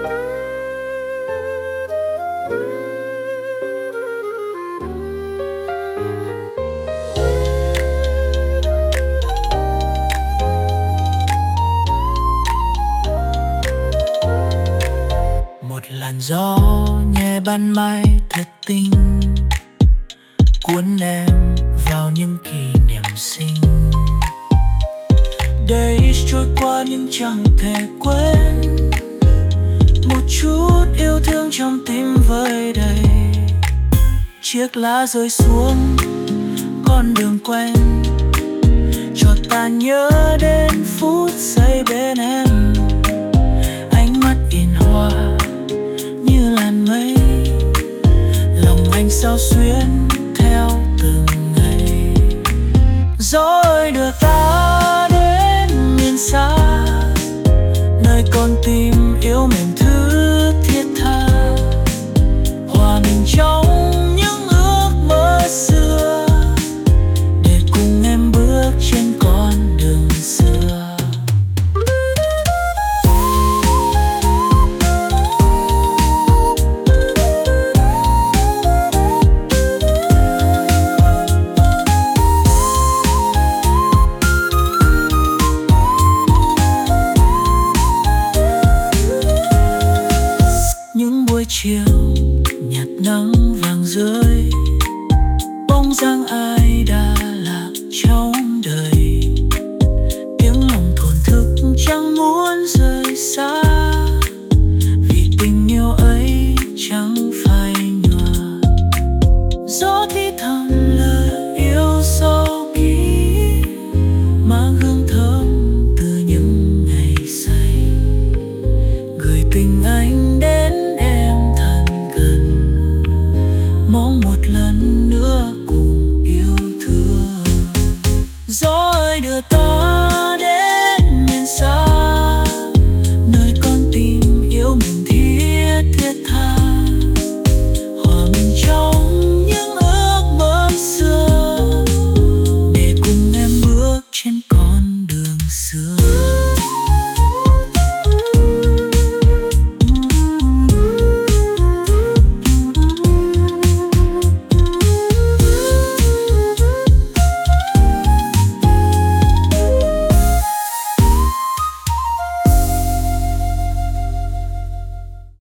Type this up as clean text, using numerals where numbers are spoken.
Một làn gió nhẹ ban mai thật tình cuốn em vào những kỷ niệm xinh, để trôi qua nhưng chẳng thể quên. Một chút yêu thương trong tim vơi đầy, chiếc lá rơi xuống con đường quen, cho ta nhớ đến phút giây bên em. Ánh mắt in hoa như làn mây, lòng anh sao xuyến theo từng ngày. Gió ơi đưa ta đến miền xa, nơi con tim yêu mềm thứ thiết tha, hòa mình trong những ước mơ xưa, để cùng em bước trên con đường xưa. Những buổi chiều nhạt nắng vàng rơi, bóng dáng ai đã lạc trong đời. Tiếng lòng thổn thức chẳng muốn rời xa, vì tình yêu ấy chẳng phai nhòa. Gió thì thầm lời yêu sâu kín, mang hương thơm từ những ngày say, gửi tình anh đến em thật gần, mong một lần nữa cùng yêu thương. Gió ơi đưa ta đến miền xa,